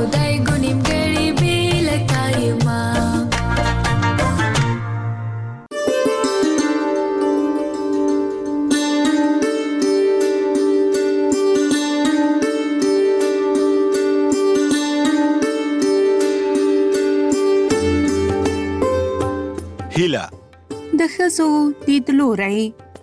خدای ګونیم ګړي بیل کایما هیله د ښځو لیدلوری.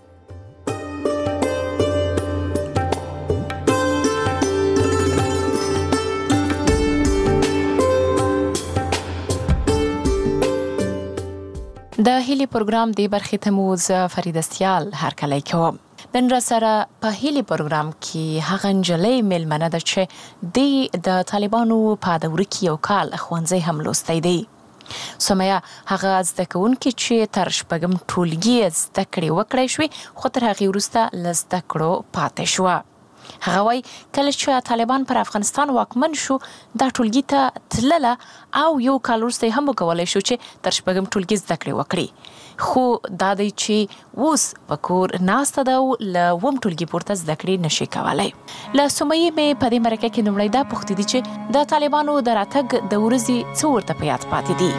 د هیلي پروګرام دی برخې ته مو زه فریده سیال هرکلی کوم. نن را سره په هیلي پروګرام کې هغه نجلۍ میلمنه ده چې د طالبانو په دوره کې یو کال ښوونځی هم لوستی دی. سمیه هغه زده کوونکې چې تر شپږم ټولګي زده کړې وکړی شوې، خو تر هغې وروسته له زده کړو پاتې شوه. هغه وایي کله چې طالبان پر افغانستان واکمن شو دا ټولګي ته تلله او یو کال وروسته هم وکولی شو چې تر شپږم ټولګي زده کړې وکړي، خو دا دی چې اوس په کور ناسته ده او له اووم ټولګي پورته زده کړې نشي کولی. له سمیې مې په دې مرکه کې لومړی دا پوښتې دي چې د طالبانو د راتګ د ورځې څه ورته په یاد پاتې دي.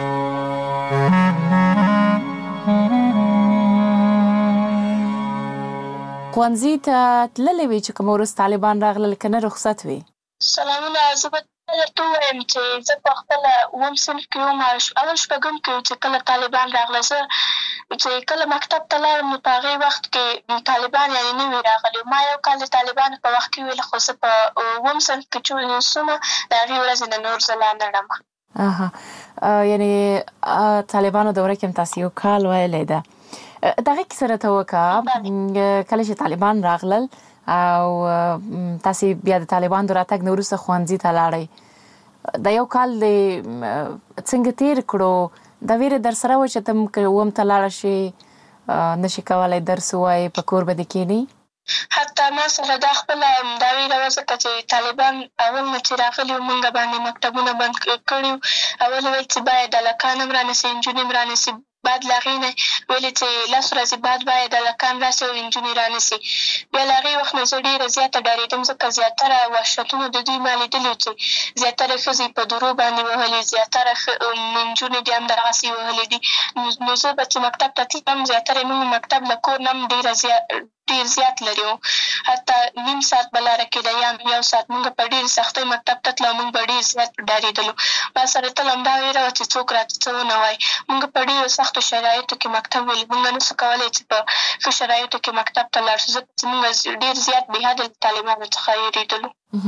ښوونځي ته تللی وې چې کوم وروسته طالبان راغلل که نه رخصت وې؟ سلامونه، زه به درته ووایم چې زه په خپله اووم صنف کې وم، اول شپږم کې چې کله طالبان راغله. زه چې کله مکتب ته لاړم نو په هغې وخت کې طالبان یعنې نه وي راغلي. ما یو کال د طالبانو په وخت کې ویله، خو زه په اووم صنف کې چې اوسمه د هغې ورځې نه نور زه لا نه ړمه. یعنې طالبانو دوره کې هم تاسې یو کال ویلی ده. دغه کیسه راته وکړه، کله چې طالبان راغلل او تاسې بیا د طالبانو د راتګ نه وروسته ښوونځي ته لاړئ، دا یو کال دې څنګه تېر کړو؟ دا ویره در سره وه چې ته که اووم ته لاړه شې نشي کولی درس ووایې، په کور به دې کښېنې؟ حتی ما سره دا خپله دا ویره وه، ځکه چې طالبان اول نه چې راغلي وو موږ باندې مکتبونه بند کړي وو. اول ویل چې باید هلکان هم رانیسي انجونې هم رانیسي، بعد له هغې نه ویلې چې 10 ورځې بعد باید هلکان راسي او انجونې رانیسي. بیا له هغې وخت نه زه ډېره زیاته ډارېدم، ځکه زیاتره وحشتونه د دوی ما لیدلي وو چې زیاتره ښځې په درو باندې وهلې، زیاتره نجونې دې هم دغسې وهلې دي. نو زه به چې مکتب ته تلم زیاتره یې موږ مکتب له کور نه هم ډېر زیات لرې وو، حتی نیم ساعت به لاره کېده یا یو ساعت. موږ په ډېرې سختۍ مکتب ته تلو، موږ به ډېر زیات ډارېدلو. ما سره تل همدا ویره وه چې څوک راته څه ونه وایي. موږ په ډېرو سختو شرایطو کې مکتب ولي، موږ نه سو کولی چې په ښه شرایطو کې مکتب ته لاړ شو، ځکه چې موږ ډېر زیات بېحده له طالبانو څخه وېرېدلو.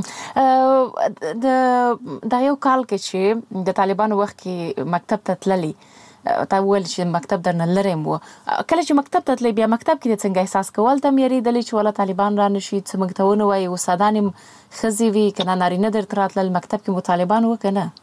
دا یو کال کې چې د طالبانو وخت کې مکتب ته تللي، تا وویل چې مکتب درنه لرې هم و، کله چې مکتب ته تللی بیا مکتب کې دې څنګه احساس کول؟ ته هم یېرېدلې چې والا طالبان را نه شي څه موږ ته ونه وایي؟ استادان هم ښځې وي که نه نارینه درته راتلل؟ مکتب کې مو طالبان وه که نه؟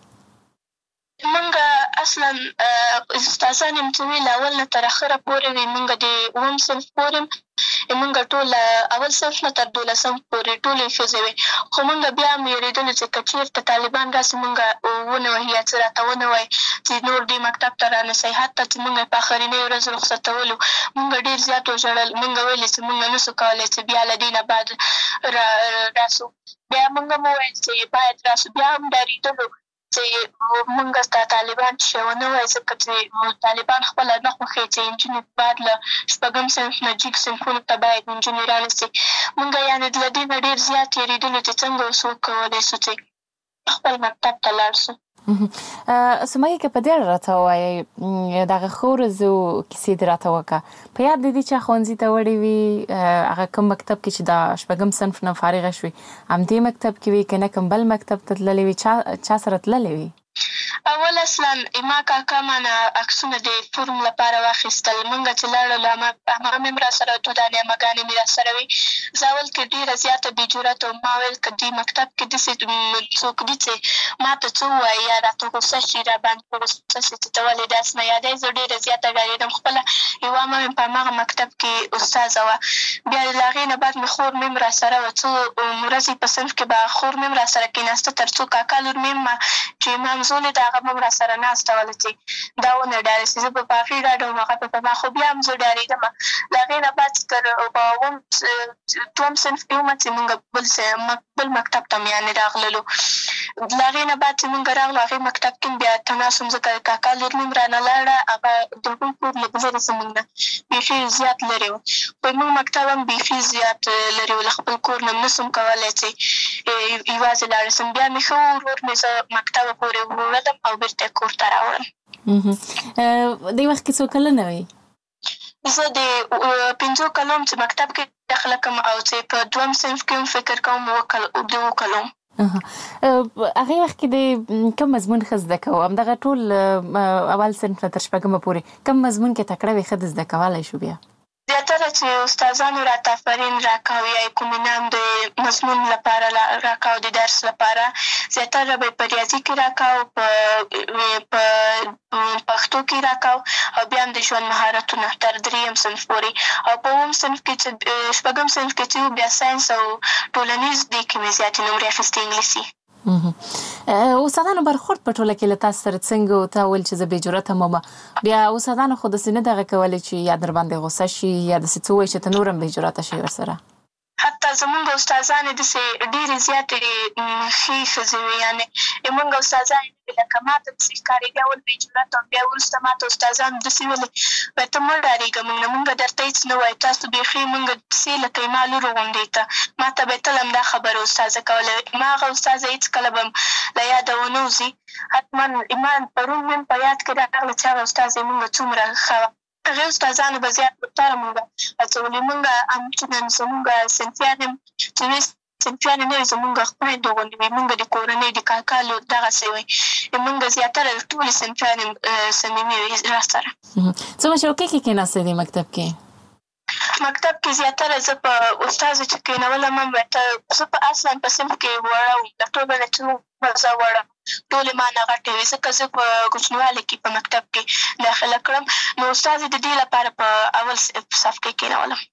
موږ اصلا استادان یم چې وي له اول نه تر اخره پورې وي. موږ د اووم صنف پورې موږ ټول اول صنف نه تر 12 پورې ټولې ښځې وې، خو موږ بیا هم وېرېدلو چې که چېرته طالبان راسي موږ ونه وهي یا څه راته ونه وایي چې نور دې مکتب ته رانسئ. حتی چې موږ په آخرنۍ ورځ رخصتولو موږ ډېر زیات وژړل. موږ ویلې چې موږ نه سو کولی چې بیا له دې نه بعد راسو. بیا موږ هم وویل چې باید راسو، بیا هم ډارېدلو چې موږ ته طالبان چې ونه وایي، ځکه چې طالبان خپله نه خوښوي چې نجونې بعد له شپږم صنف نه جګ صنفونو ته باید نجونې رانیسي. موږ یعنې له دې نه ډېر زیات تېرېدلو چې څنګه اوس وکولی سو چې خپل مکتب ته لاړ سو. سمیه که په دې اړه راته ووایئ، دغه ښو ورځو کیسې دې راته وکړه. په یاد دې دي چې ښوونځي ته وړې وي، هغه کوم مکتب کې چې د شپږم صنف نه فارغه شوې همدې مکتب کې وي که نه کوم بل مکتب ته تللې وي؟ چا سره تللې وي؟ اول اصلا ما کاکا مانه عکسونه د فورم لپاره واخیستل. موږ چې لاړو همغه مې هم را سره څو دانې همګانې مې را سره وي. زه اول کې ډېره زیاته بې جرأته وم. ما ویل که دې مکتب کې داسې څوک دي چې ما ته څه ووایي یا راته غوسه شي، را باندې په غوسه شي چې ته ولې داسې نه یادوې. زه ډېره زیاته ډارېدم. خپله یوه مه مې په همغه مکتب کې استاذه وه. بیا له هغې نه بعد مې خور مې هم را سره وه. څو ورځې په صنف کې به خور مې هم را سره کېناسته، تر څو کاکا لور مې هم چې امام زولې ده هغه به هم را سره ناسته وله چې دا ونه ډارې شي. زه به په هغې ډاډه وم، هغه به په ما، خو بیا هم زه ډارېدمه. له هغې نه بعد تر دوم صنف کې ومه چې مونږ بل مکتب ته مې یعنې راغللو. د هغې نه بعد چې موږ راغلو هغې مکتب کې بیا تناس وم ځکه کاکا لور مې هم رانه لاړه هغه د هغوی کور لږ لرې زموږ نه بیخي زیات لرې و خو موږ مکتب هم بیخي زیات لرې و له خپل کور نه م نسم کولی چې یوازې لاړه سم بیا مې ښه ورور مې زه مکتبه پورې وړلم او بېرته یې کور ته راوړم دې وخت کې څو کلنه وې؟ زه د 5 کلو چې مکتب کې داخله کوم او چې په 2م صنف کې هم فکر کوم 2 کلو هغې وخت کې د کوم مضمون ښه زده کوو؟ همدغه ټول اول صنف نه تر 6مه پورې کوم مضمون کې تکړه وې ښه د زده کولی شو بیا؟ زیاتره چې استادانو راته آفرین راکاو یا کوم انعام د مضمون لپاره راکاو د درس لپاره زیاتره به په ریاضي کې راکاو په پښتو کې راکاو او بیا هم د ژوند مهارتونه تر 3م صنف پورې او په 9م صنف کې چې 6م صنف کې چې بیا ساینس او ټولنیز دې کې مې زیاتې نمرې اخیستې انګلیسي استادانو برخورد په ټوله کې له تاسو سره څنګه و؟ تا ویل چې زه بې جرأته یم بیا استادانو خو داسې نه دغه کولی چې یا در باندې غوسه شي یا داسې څه ووایي چې ته نور هم بې جرأته شي ورسره؟ حتی زمونږ استادانې داسې ډېرې زیاتې ښې ښځې وې یعنې زمونږ استادانې لکه ما ته داسې ښکارېدې اول بې جرأته وم بیا وروسته ما ته استادانو داسې ویلې وایي ته مه ډارېږه موږ نه موږ درته هېڅ نه وایو تاسو بیخي موږ داسې لکه زما لور غوندې ته ما ته به یې تل همدا خبره استاذه کوله ما هغه استاذه هېڅکله به له یاده ونه وځي حتما ایمان پرون مې په یاد کې راغله چې هغه استاذه یې موږ څومره ښه وه هغې استادانو به زیات بهتره موږ هڅولې موږ همچنان زموږ صنفیان هم چې وې صنفیان نه وي زموږ خویندو غوندې وي موږ د کورنۍ د کاکا لور دغسې وی موږ زیاتره ټولې صنفیان صمیمي وي را سره څومره چوکۍ کې کېناستې دې مکتب کې؟ مکتب کې زیاتره زه په استازو چې کېنولم هم زه په اصلا په صنف کې وړه وم د ټولو نه چې زه وړه ټولې ما نه غټې وې ځکه زه په کوچنیوالي کې په مکتب کې داخله کړم نو استازې د دې لپاره په اول صف کې کېنولم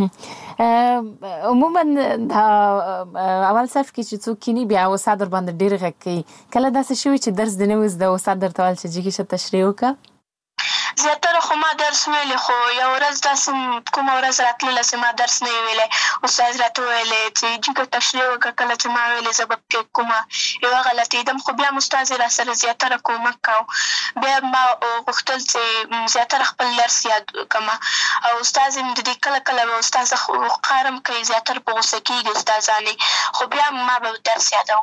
عموما دا اول صف کې چې څوک کینی بیا استاد در باندې ډېر غږ کوي کله داسې شوي چې درس دې نه وي زده استاد درته ویل چې جګې شه تشریح وکړه؟ زیاتره خو ما درس ویلی خو یو ورځ داسې کومه ورځ راتلله چې ما درس نه وي ویلی استاد راته ویلی چې جګه تشریح وکړه کله چې ما ویلې زه به پکې کومه یوه غلطېدم خو بیا هم استاد یې را سره زیاتره کومک کوو بیا ما غوښتل چې زیاتره خپل درس یاد کړمه او استاد یې د دې کله کله به استاذه قهر هم کوي زیاتره په غوسه کېږي استادانې خو بیا ما به درس یادوم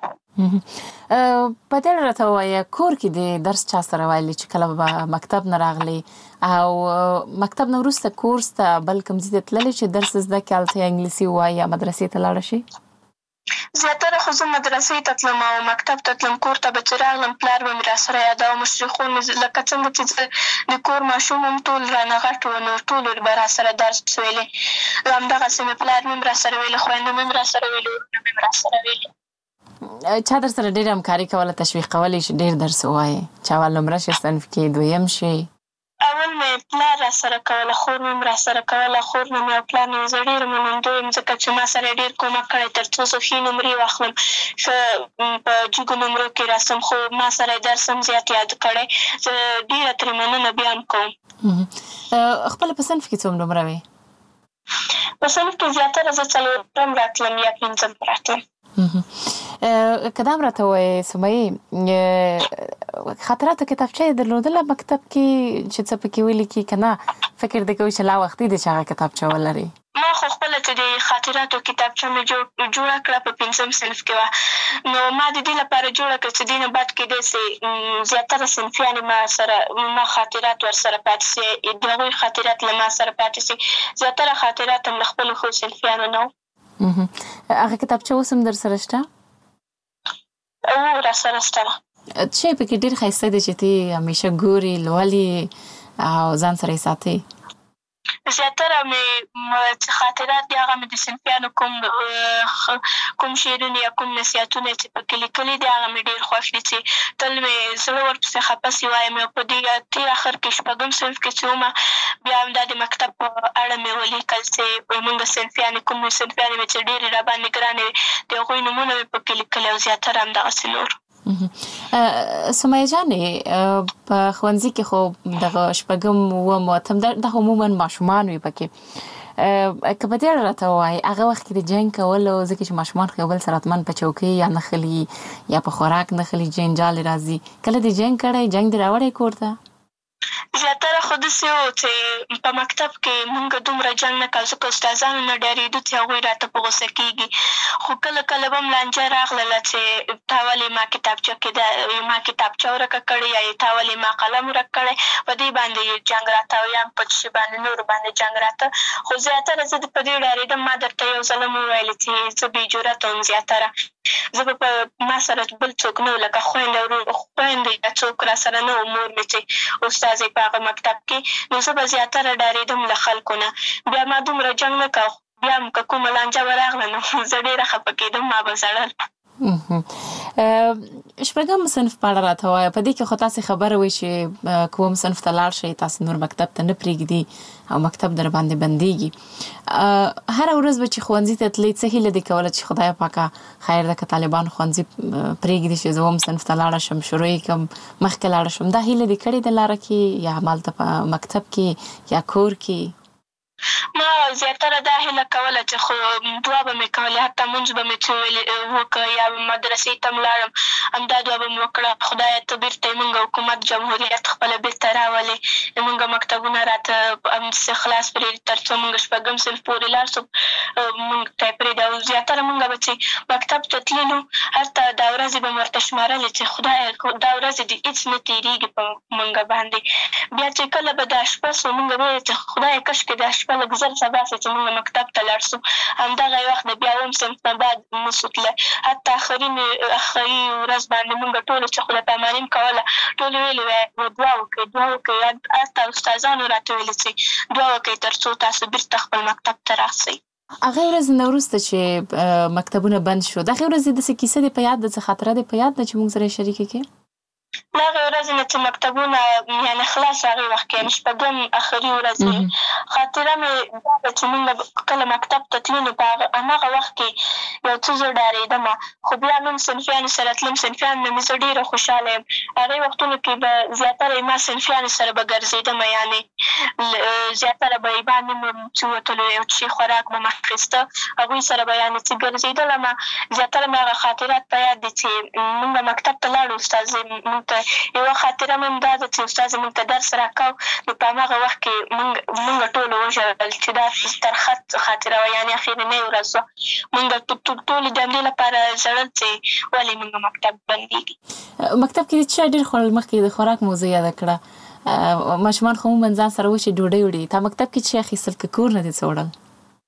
په دې راته ووایه کور کې د درس چا سره ویلي چې کله به مکتب نه راغلی او مکتب نه وروسته کورس ته بل کوم ځای ته تللی چې درس زده کړې هلته یا انګلیسي ووایي یا مدرسې ته لاړه شي؟ زیاتره خو زه مدرسې ته تلم او مکتب ته تلم کور ته به چې راغلم پلار به مې را سره یادوه مشرې خور مې لکه څنګه چې زه د کور ماشوم هم ټول رانه غټ وو نو ټولو به را سره درس ویلې همدغسې مې پلار مې هم را سره ویلې خویندو مې هم را سره ویلې ورونه مې هم را سره ویلې چا در سره ډېره همکاري کوله تشویق کولی چې ډېر درس ووایې چې اول نمره شي صنف کې دویم شي؟ اول مې پلار را سره کوله خور مې هم را سره کوله خور مې او پلار مې زه ډېره منندوی یم ځکه چې ما سره یې ډېر کومک کړی تر څو زه ښې نمرې واخلم ښه په جګو نمرو کې راسم خو ما سره یې درس هم زیات یاد کړی زه ډېره ترې مننه بیا هم کوم خپله په صنف کې څومره نمره وې؟ په صنف کې زیاتره زه 4م راتلم یا 5م راتلم که دا هم راته ووایې سمیې خاطراتو کتابچه یې درلودله مکتب کې چې څه پکې ولیکي که نه فکر دې کوي چې لا وختي دی چې هغه کتابچه ولري؟ ما خو خپله چې د خاطراتو کتابچه مې جوړه کړه په 5م صنف کې وه نو ما د دې لپاره جوړه کړه چې دې نه بعد کېدی سي زیاتره صنفیانې ما خاطرات ورسره پاتې سي د هغوی خاطرات له ما سره پاتې سي زیاتره خاطرات هم له خپلو ښو صنفیانو نه وو هغه کتابچه اوس هم در سره شته؟ را سره شته څه شی پکې ډېر ښایسته دی چې ته همیشه ګورې لولې او ځان سره یې ساتې؟ زیاتره مې چې خاطرات دي هغه مې د صنفیانو کوم شعرونه یا کوم نصیحتونه چې پکې لیکلي دي هغه مې ډېر خوښ دي چې تل مې زړه ورپسې خفه سي وایم او په دې تېر اخر کې 6م صنف کې چې ومه بیا همدا د مکتب په اړه مې ولیکل چې موږ صنفیانې کوم صنفیانې مې چې ډېرې راباندې ګرانې وې د هغوی نومونه مې پکې لیکلي او زیاتره همدغسې نور سمیه جانې په ښوونځي کې خو دغه 6م 8م دغه عموما ماشومان وي پکې که په دې اړه راته ووایي هغه وخت کې د جنګ کولو ځکه چې ماشومان خو یو بل سره حتماً په چوکۍ یا نښلي یا په خوراک نښلي جنجال راځي کله د جنګ کړی جنګ دې راوړی کور ته زیاتره خو داسې وو چې په مکتب کې مونږ دومره جنګ نه کول ځکه استادانو نه ډارېدو چې هغوی راته په غوسه کېږي خو کله کله به هم لانجه راغلله چې تا ولې ما کتابچه کې ما کتابچه ورکه کړې یا تا ولې ما قلم ورک کړی په دې باندې جنګ راته او یا په شي باندې نورو باندې جنګ راته خو زیاتره زه په دې ډارېدم ما درته یو ځل هم وویلې چې زه بې جرأته وم زیاتره زه به په ما سره بل څوک نه و لکه خویندې یا څوک را سره نه و مور مې چې استازی په هغه مکتب کې نو زه به زیاتره ډارېدم له خلکو نه بیا ما دومره جنګ نه کوه بیا هم که کومه لانجه به راغله نو زه ډېره خفه کېدم ما به ژړل شپږم صنف په اړه راته وایه په دې کې خو تاسې خبره وایي چې که اووم صنف ته لاړ شئ تاسې نور مکتب ته نه پرېږدي او مکتب در باندې بندېږي هره ورځ به چې ښوونځي ته تلئ څه هیله دې کوله چې خدای پاکه خیر ده که طالبان ښوونځي پرېږدي چې زه اووم صنف ته لاړه شم شروع یې کړم مخکې لاړه شم دا هیله دې کړې ده لاره کې یا همالته په مکتب کې یا کور کې ما زیاتره دا هیله کوله چې خو دعا به مې کولې حتی مونځ به مې څه وکړه یا مدرسې ته هم لاړم همدا دعا به مې وکړه خدایه ته بېرته یې مونږ حکومت جمهوریت خپله بېرته راولې مونږ مکتبونه راته همداسې خلاص پرېږدي تر څو مونږ شپږم صنف پورې لاړ شو مونږ ته یې پرېږدي او زیاتره مونږ به چې مکتب ته تللو هلته دا ورځې به مې ورته شمارلې چې خدایه دا ورځې دې هېڅ نه تېرېږي په مونږ باندې بیا چې کله به دا شپه سو مونږ به ویل چې خدایه کشکې دا شپه لږ زر سبا سو چې مونږ مکتب ته لاړ سو همدغه وخت د بیا اووم صنف نه بعد نسو تللی حتی آخري ورځ باندې مونږ ټولو چې خدای پاماني کوله ټولو ویلې وایي دعا وکړئ حتی استادانو راته ویلې چې دعا وکړئ تر څو تاسو بېرته خپل مکتب ته راسئ هغې ورځې نه وروسته چې مکتبونه بند شو دغې ورځې داسې کیسه دې په یاد ده څه خاطره دې په یاد ده چې موږ سره یې شریکه کړې له هغې ورځې نه چې مکتبونه یعنې خلاص هغې وخت کې یعنې شپږم آخري ورځ خاطره مې دا ده چې مونږ کله مکتب ته تلو نو په هماغه وخت کې یو څه زه ډارېدمه خو بیا مې صنفیانو سره تلم صنفیانو نه مې زه ډېره خوشحاله یم هغې وختونو کې به زیاتره ما صنفیانو سره به ګرځېدمه یعنې زیاتره به یې باندې مې چې وتلو یو څه خوراک به مې اخېسته هغوی سره به یعنې چې ګرځېدلم زیاتره مې هغه خاطرات په یاد دي چې مونږ مکتب ته لاړو استاد یوه خاطره مې هم دا ده چې استاد زموږ ته درس راکاو نو په هماغه وخت کې مونږ ټولو وژړل چې دا ترخه خاطره وه یعنې اخرنۍ ورځ وه مونږ ټولې د همدې لپاره ژړل چې ولې مونږ مکتب بندېږي مکتب کې چا ډېر خوړل مخکې د خوراک موضوع یاده کړه ماشومان خو عموماً ځان سره وچې ډوډۍ وړي تا مکتب کې چې اخیستل که کور نه دې څه وړل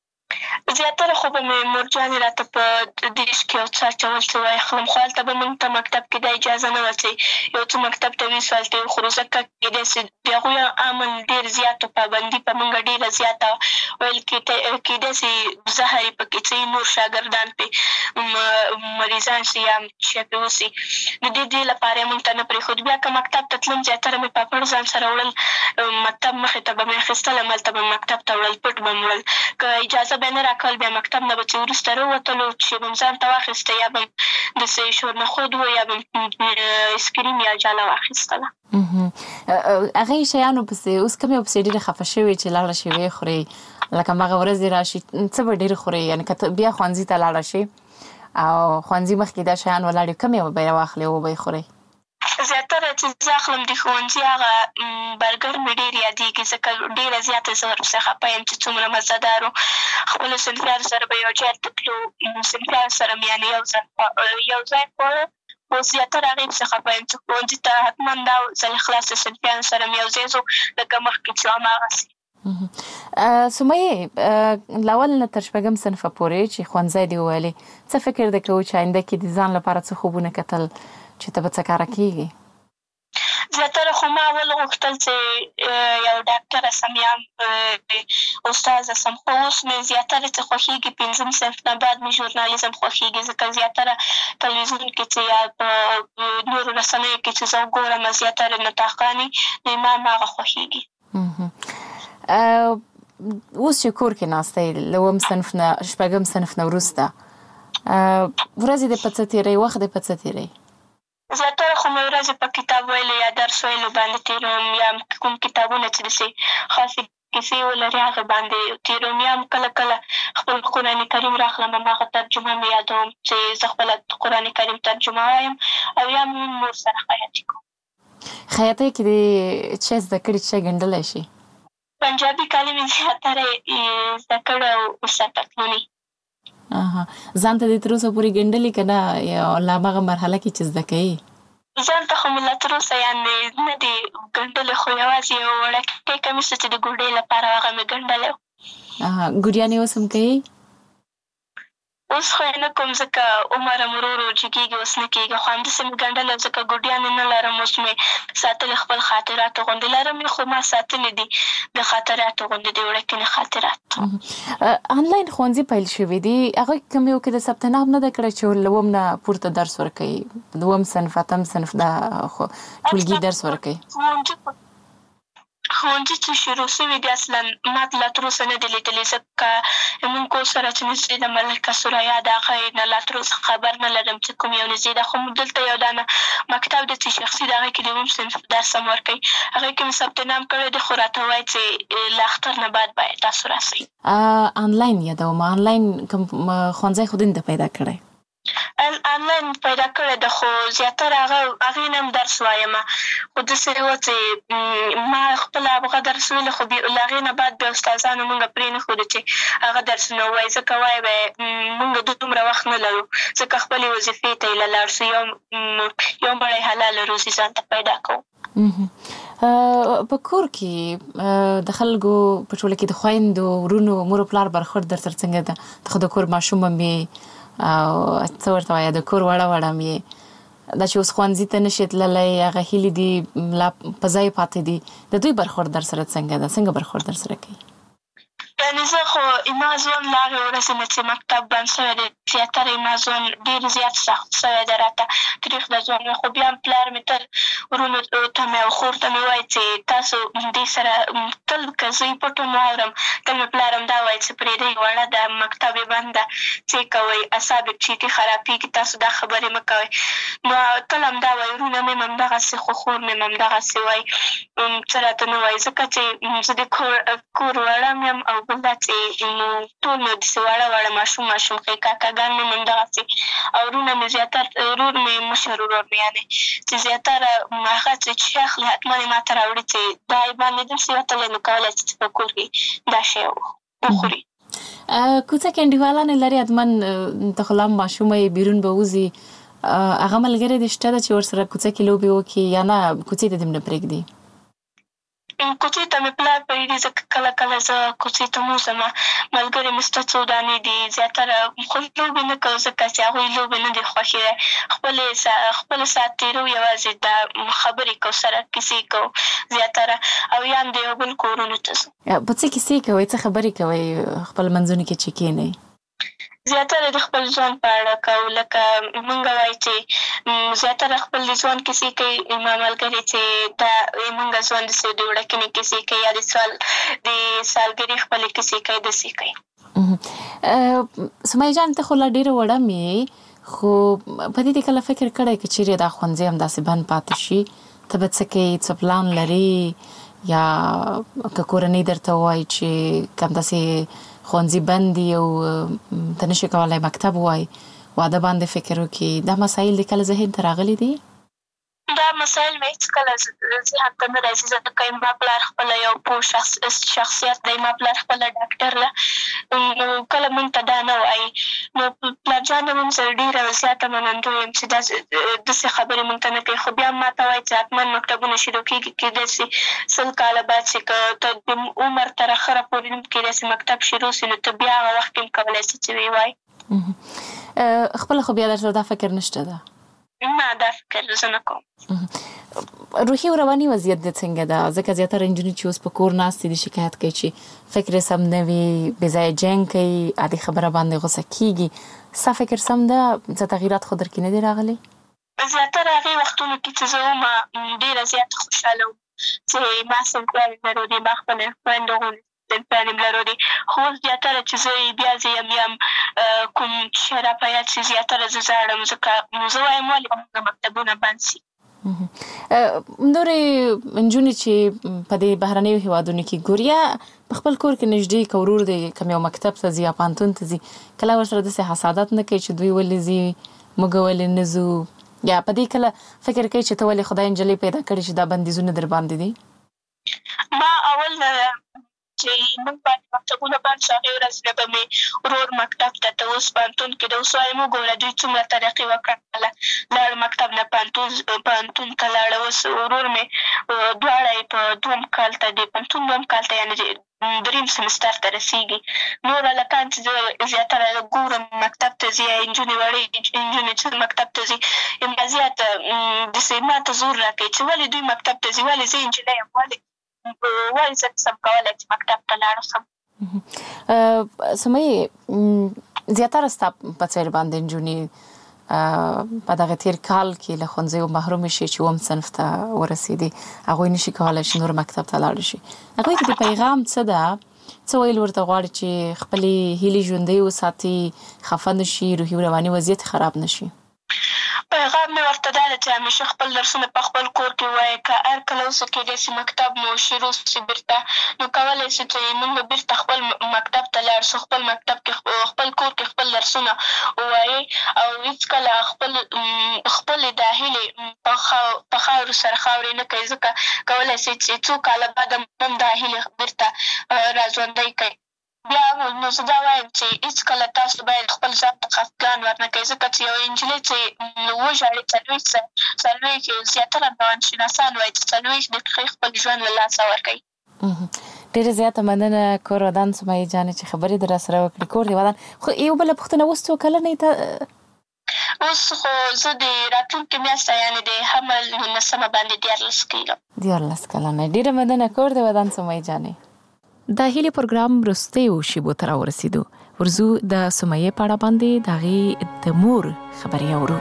زیاتره خو به مې مورجانې راته په دیش کې یو څه اچول څه واخلم خو هلته به موږ ته مکتب کې دا اجازه نه وه چې یو څه مکتب ته ویسو هلته یې وخورو ځکه کېدای سي د هغوی امن ډېر زیات و پابندي په موږ ډېره زیاته وه ویل کېدای سي زهر یې پکې څه نور شاګردان پرې مریضان سي یا شی پرې وسي د دې لپاره یې موږ ته نه پرېښود بیا که مکتب ته تلم زیاتره مې پاپړ ځان سره وړل مکتب مخې ته به مې اخېستل هملته به مې مکتب ته وړل پټ به مې وړل که اجازه به یې نه راکول بیا مکتب نه به چې وروسته راووتلو چې به م ځان ته واخېسته یا به م داسې شورنخود و یا به م اسکریم یا جاله واخېستله هغې شیانو پسې اوس کوم یو پسې ډېرې خفه شوې چې لاړه شي ویې خورئ لکه هماغه ورځ دې راشي څه به ډېر خورئ یعنې که بیا ښوونځي ته لاړه شي او ښوونځي مخکې دا شیان ولاړ وي کوم یو به یې واخلئ او به یې خورئ زیاتره چې زه اخلم د ښوونځي هغه برګر مې ډېر یادېږي ځکه ډېره زیاته زه ورپسې خفه یم چې څومره مزهدار و خپلو صنفیانو سره به یو ځای ته تلو صنفیانو سره مې یعنې یو ځای خواړه خو زیاتره هغې پسې خفه یم چې ښوونځي ته حتما دا ځل خلاص د صنفیانو سره مې یو ځای ځو لکه مخکې چې هماغسې سمیې له اول نه تر شپږم صنفه پورې چې ښوونځی دې وویلې څه فکر دې کوو چې آینده کې د ځان لپاره څه خوبونه کتل چې ته به څه کاره کېږي زیاتره خو ما اول غوښتل چې یو ډاکټره سم یا استاذه سم خو اوس مې زیاتره چې خوښېږي پنځم صنف نه بعد مې ژورنالیزم خوښېږي ځکه زیاتره تلویزیون کې چې یا په نورو رسنیو کې چې زه وګورم زیاتره نطاقانې نو ما هغه خوښېږي اوس چې کور کې ناسته یې له اووم صنف نه شپږم صنف نه وروسته ورځې دې په څه تېروئ وخت دې په څه تېروئ زیاتره خو مې ورځې په کتاب ویلو یا درس ویلو باندې تېروم یا کوم کتابونه چې داسې خاصې کیسې ولري هغه باندې تېروم. یا هم کله کله خپل قرآن کریم راخلم هماغه ترجمه مې یادوم چې زه خپله قرآن کریم ترجمه وایم او یا هم ورسره خیاطي کوم. خیاطۍ کې دې څه زده کړي چې ګنډلی شي؟ پنجابي کالي مې زیاتره زده کړي او سرپتلونې. ځان ته دې تر اوسه پورې ګنډلي که نه یا لا هماغه مرحله کې چې زده کوې؟ ځان ته خو مې لا تر اوسه یعنې نه دي ګنډلې، خو یوازې یو وړوکی کمیس چې د ګوډۍ لپاره هغه مې ګنډلی و. ګوډیانې اوس هم کوې؟ اوس خو یې نه کوم ځکه عمر هم ورو ورو جګېږي، اوس نه کېږي. خو همداسې مې ګنډلی ځکه ګوډیانې نه لرم. اوس مې ساتلې خپل خاطراتو غوندې لرم یې، خو ما ساتلې دي د خاطراتو غوندې د وړکینې خاطرات. آنلاین ښوونځي پیل شوي دي، هغوی کوم یو کې د ثبت نام نه ده کړی چې له اووم نه پورته درس ورکوي، د اووم صنف اتم صنف دا ټولګي درس ورکوي؟ ښوونځي چې شروع شوي دي اصلا ما لا تر اوسه نه دي لیدلي، ځکه زموږ کور سره چې نږدې د ملکه سریا د هغې نه لا تر اوسه خبر نه لرم چې کوم یو نږدې ده. خو دلته یو دانه مکتب دی چې شخصي د هغې کې د اووم صنف درس هم ورکوي، هغې کې مې ثبت نام کړی دی. خو راته وایي چې له اختر نه بعد باید تاسو راسئ. آنلاین یادوم، آنلاین کوم ښوونځی خو دې ته پیدا کړی؟ آنلاین پیدا کړی ده، خو زیاتره هغې نه هم درس وایم. خو داسې وه چې ما خپله هغه درس ویلو، خو له هغې نه بعد بیا استادانو موږ پرې نه ښودو چې هغه درسونه ووایي، ځکه وایي به یې موږ دومره وخت نه لرو، ځکه خپلې وظیفې ته یې له لاړ شو، یو مړی حلاله روزي ځان ته پیدا کوو. په کور کې د خلکو په ټوله کې د خویندو ورونو مور و پلار برخورد در سره څنګه ده؟ ته خو د کور ماشوم هم یې او څه ورته وایه د کور وړه وړه هم یې، دا چې اوس ښوونځي ته نشي تللی، هغه هیلې دي لا په ځای پاتې دي، د دوی برخورد در سره څنګه ده؟ څنګه برخورد در سره کوي؟ یعنې زه خو زما ژوند له هغې ورځې نه چې مکتب بند شوی دی زیاتره زما ژوند ډېر زیات سخت شوی دی راته، تریخ د ژوند. خو بیا هم پلار مې تل ورونو ته مې او خور ته مې وایي چې تاسو دې سره تل که زه یې پټ هم واورم، تل مې پلار همدا وایي چې پرېږدئ وړه ده، مکتب یې بند ده، څه یې کوئ، اعصاب یې چیټي خرابېږي، تاسو دا خبرې مه کوئ. نو تل همدا وایي، ورونه مې هم همدغسې، خو خور مې هم همدغسې وایي، څه راته نه وایي، ځکه چې زه د کور وړه م یم او بل دا چې ټول مې داسې وړه ماشوم ښې کاکاګان مې هم همدغسې، او ورونه مې زیاتره ورور مې مشر ورور مې یعنې چې زیاتره هغه چې شی اخلي حتما یې ما ته راوړي چې دا یې باندې داسې وتلی نو کولی شي چې په کور کې دا شی وخوري. کوڅه کې انډیوالانې لري حتما، ته خو لا هم ماشومه یې، بیرون به وځي، هغه ملګرې دې شته ده چې ورسره کوڅه کې لوبې وکړي یا نه کوڅې ته دې هم نه پرېږدي؟ کوڅې ته مې پلار پرېږدي، ځکه کله کله زه کوڅې ته م وځم، ملګرې مې شته څو دانې دي، زیاتره خو لوبې نه کوو ځکه چې هغوی لوبې نه دي خوښې دی، خپل ساعت تېرو یوازې دا خبرې کوو سره، کیسې کوو زیاتره، او یا هم د یو بل کورونو ته ځو. په څه کیسې کوئ، څه خبرې کوئ خپل منځونو کې چې کښېنئ؟ زیاتره د خپل ژوند په اړه کوو، لکه مونږ وایي چې زیاتره خپل د ژوند کیسې کوي، زما ملګرې چې دا مونږ ژوند داسې د وړکینې کیسې کوي یا د سالګرې خپلې کیسې کوي، داسې کوي. سمیه جان ته خو لا ډېره وړه مې، خو په دې کله فکر کړی که چیرې دا ښوونځی همداسې بند پاتې شي ته به څه کوې، څه پلان لرې، یا که کورنۍ درته ووایي چې که همداسې ښوونځي بند دي او ته نشي کولی مکتب ووایي، واده باندې فکر وکړي، دا مسایل دې کله ذهن ته راغلي دي؟ دا مسایل مې هېڅکله ذهن ته نه راځي، ځکه زما پلار خپله یو پوه شخصیت دی، ما پلار خپله ډاکټر ده، نو کله موږ ته دا نه وایي. نو پلار جان هم زه ډېره زیاته منندوی یم چې داسې خبرې موږ ته نه کوي، خو بیا هم ما ته وایي چې حتما مکتبونه شروع کېږي، کېدای شي 100 کاله بعد چې که ته د عمر تر اخره پورې هم کېدای شي مکتب شروع شي، نو ته بیا هغه وخت کې هم کولی شي چې ویې وایي. خپله خو بیا درته دا فکر نشته ده؟ نه، دا فکر زه نه کوم. روحي او رواني وضعیت دې څنګه ده؟ ځکه زیاتره نجونې چې اوس په کور ناستې دي شکایت کوي چې فکر سم نه وي، بې ځایه جنګ کوي، عادي خبره باندې غوسه کېږي. ستا فکر سم ده؟ څه تغییرات خو در کې نه دي راغلي؟ زیاتره هغې وختونو کې چې زه وم ډېره زیاته خوشحاله وم چې ما صنفیان یم لرلې، ما خپله خویندو غوندې صنفیان یم لرلې، خو اوس زیاتره چې زه بیا زه یم کوم شی را په یاد شي زیاتره زه ژاړم، ځکه زه وایم ولې به مکتبونه بند شي. نورې نجونې چې په دې بهرنیو هیوادونو کې ګوریا په خپل کور کې نږدې کورور دی کوم یو مکتب ته ځي یا پانتون ته ځي کله ورسره داسې حسادت نه کوي چې دوی ولې ځي موږ ولې نه ځو یا په دې کله فکر کوي چې ته ولې خدای نجلۍ پیدا کړې چې دا بندیزونه در باندې دي؟ ما اول چې موږ باندې مکتبونه بند شو هغې ورځ به مې ورور مکتب ته اوس پوهنتون کې د اوس وایم وګوره دوی څومره ترقي وکړله لاړ مکتب نه پوهنتون ته لاړه اوس ورور مې دواړه یې په دوم کال ته د پوهنتون دوم کال ته یعنې دریم سمستر ته رسېږي نور هلکان چې زه زیاتره ګورم مکتب ته ځي یا نجونې وړې نجونې چې مکتب ته ځي همدا زیات داسې ما ته زور راکوي چې ولې دوی مکتب ته ځي ولې زه نجلۍ یم ولې زه نشم کولی چې مکتب ته لاړ شم. سمیې زیاتره ستا په څېر باندې نجونې په دغه تېر کال کې له ښوونځیو محرومې شي چې اووم صنف ته ورسېدې هغوی نشي کولی چې نور مکتب ته لاړ شي هغوی کې د پیغام څه ده څه ویل ورته غواړي چې خپلې هیلې ژوندۍ وساتي خفه نه شي روحي او رواني وضعیت خراب نه شي؟ پیغام مې ورته دا ده چې همیشه خپل درسونه په خپل کور کې ووایه که هر کله اوسه کېدای شي مکتب مو شروع شي بېرته نو کولی شو چې موږ بېرته خپل مکتب ته لاړ شو خپل مکتب کې خپل کور کې خپل درسونه ووایې او هېڅکله خپلې دا هیلې په خاورو سره خاورې نه کوي ځکه کولی شي چې څو کاله بعد هم دا هیلې بېرته راژوندۍ کوي. بیا نو زه دا وایم چې هېڅکله تاسو باید خپل ځان ته خفګان ورنه کوئ ځکه چې یوه نجلۍ چې وژاړي څلوېښت زیاتره روانشناسان وایي چې 40 دقیقې خپل ژوند له لاسه ورکوي. ډېره زیاته مننه کور ودان سمیې جانې چې خبرې در راسره وکړې. کور دې ودان خو یو بله پوښتنه اوس څو کلنې ته؟ اوس خو زه د راتلونکې میاشته یعنې د حمل 19 باندې 14 کېږم. 14 کلنه. ډېره مننه کور دې ودان سمیې جانې. د هیلې پروګرام وروستیو شیبو ته راورسېدو. ورځو د سمیې په اړه باندې د هغې د مور خبرې اورو.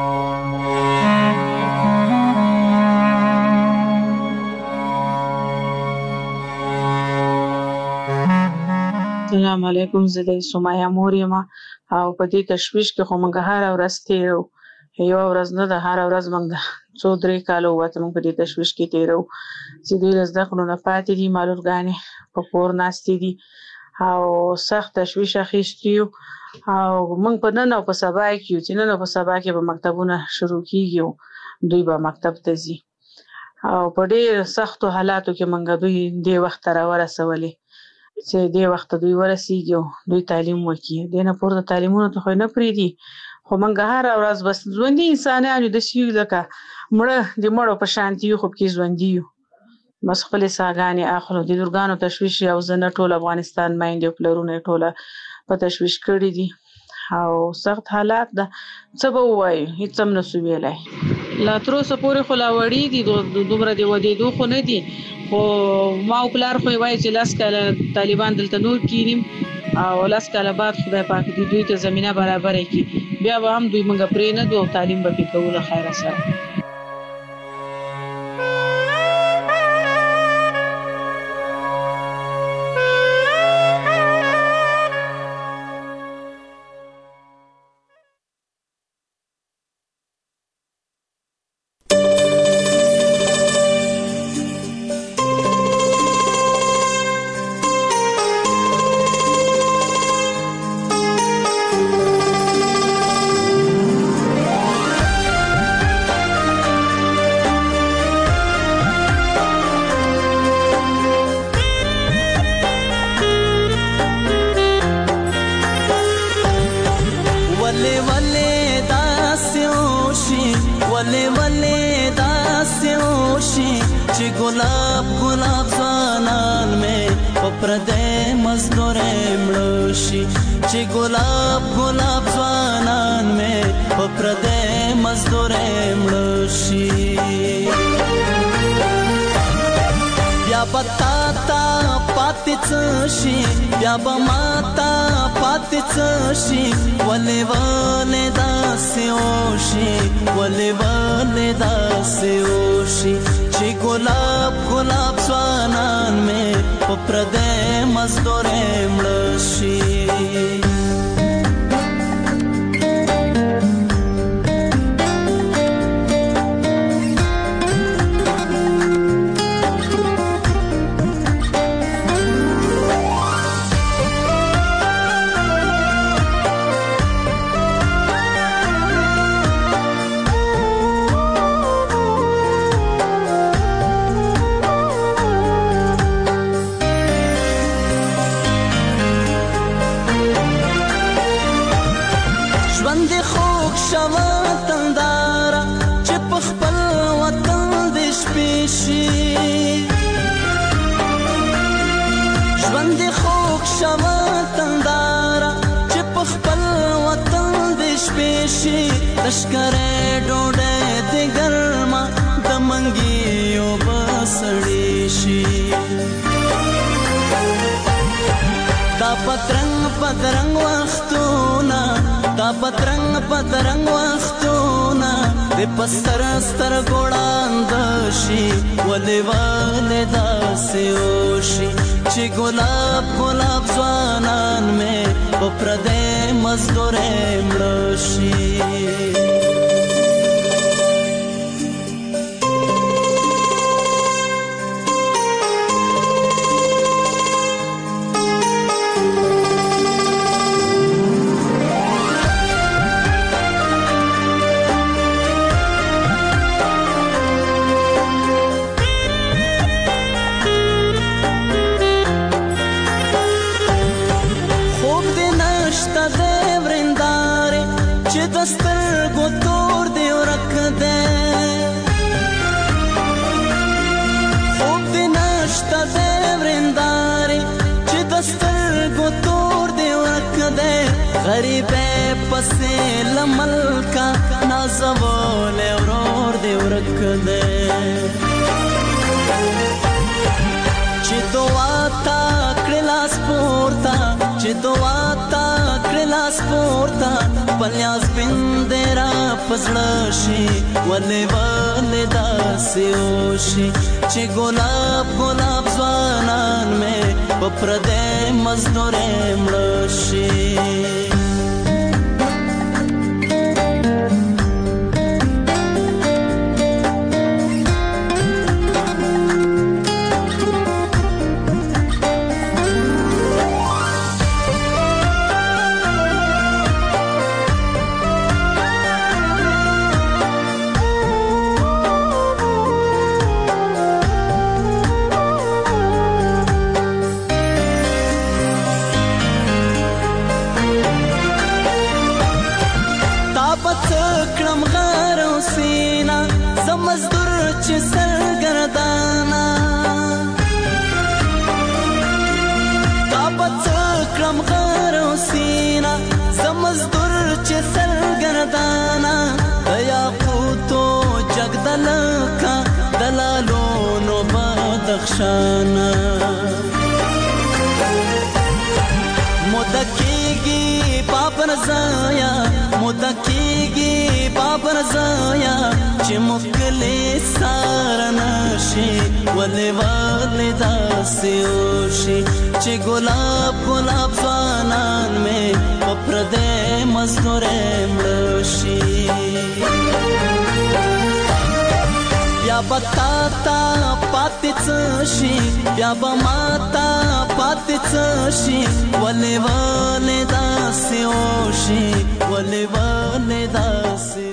السلام علیکم. زه د سمیه مور یم او په دې تشویش کې خو موږ هره ورځ تېرو یوه ورځ نه ده هره ورځ موږ د 2-3 کاله ووته موږ په دې تشویش کې تېرو چې دوی له زده کړو نه پاتې دي مالورګانې په کور ناستې دي او سخت تشویش اخیستي یو او موږ په نن او په سبا کې یو چې نن او په سبا کې به مکتبونه شروع کېږي دوی به مکتب ته ځي او په ډېر سختو حالاتو کې موږ دوی دې وخت ته راورسولې چې دې وخت دوی ورسېږي او دوی تعلیم وکړي. دې نه پورته تعلیمونو ته خو نه پرېږدي خو موږ هره ورځ بس ژوندي انسانان یو داسې یو لکه مړه د مړو په شانتي یو خو پکې ژوندي یو بس خپلې ساګانې اخلو. د لورګانو تشویش یو زه نه ټول افغانستان میندې او پلرونه یې ټوله په تشویش کړي دي او سخت حالات ده څه به ووایو هېڅ هم نه سو ویلی. لا تر اوسه پورې خو لا وړي دي دومره د ودېدو خو نه دي خو ما او پلار خو یې وایي چې 10 کاله طالبان دلته نور کینیم او 10 کاله بعد خدای پاک دې دوی ته زمینه برابره کړي بیا به هم دوی موږ پرېنږدو او تعلیم به پرې کوو له خیره سره. لشکره ډوډۍ د ګرمه د منګیو بسړې شي دا پترنګ وختونه دا پترنګ وختونه د پستر ستر ګوړاند شي ولې داسې وشي چې ګلاب ځوانان مې په پردې مزدورې مړه شي سترګو تور دی ورک دی خوب دی نشته دی ورندارې چې د سترګو تور دی ورک دی غریبې پسې له ملکه نازولی ورور دی ورک دی چې دعا تا کړې لاس پورته چې دعا تا کړې لاس پورته پلیاس بندې را پزړه شي ولې داسې وشي چې ګلاب ځوانان مې په پردې مزدورې مړه شي مزدور چې سرګردانه تا به څه کړم غر او سینه زه مزدور چې سرګردانه د یاقوتو جګ د لکه د لالونو بدخشانه موده کېږي بابر ضایع موده کېږي بابر ضایع چې مفکلې ساره نشي ولې داسې وشي چې ګلاب ځوانان مې په پردې مزدورې مړه شي بیا به تا پاتې څه شي بیا به ما تا پاتې څه شي ولې داسې وشي ولې داسې